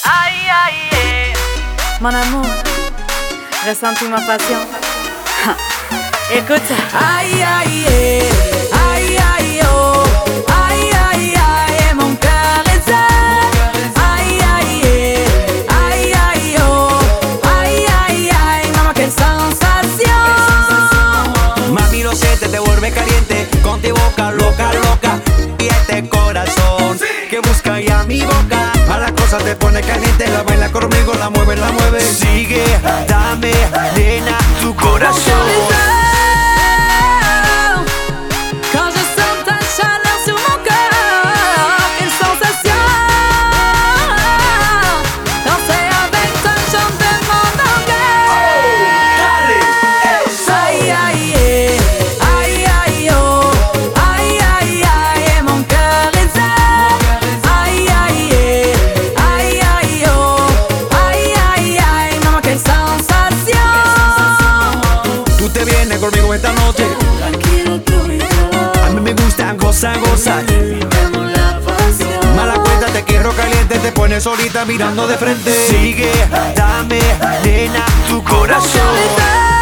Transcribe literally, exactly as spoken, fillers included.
Aïe aïe aïe. Mon amour, ressens-tu ma passion? Écoute ça. Aïe aïe aïe, aïe aïe oh, aïe aïe aïe, mon cœur est zen. Aïe aïe aïe, aïe oh, aïe aïe aïe, mamá qué sensación. Mami, lo sé, te vuelve caliente con tu boca loca, loca. Y este corazón que busca ya mi boca. A la cosa te pone caliente, la baila conmigo, la mueve, la mueve. Sigue, dame, nena, tu corazón. Quand je sens ta chaleur sur mon cœur, quelle sensation. Danser avec toi, chanter mon orgueil. Aïe aïe aïe, aïe oh, aïe aïe aïe, mon cœur est zen. Aïe aïe aïe, aïe oh, aïe aïe aïe, maman quelle sensation. Tú te vienes conmigo esta noche. Tranquilo tú y yo, A mí me gusta goza, goza. vivimos la pasión. Mala cuenta, te quiero caliente, te pones solita mirando de frente. Sigue, dame, nena, tu corazón. Mon cœur est zen.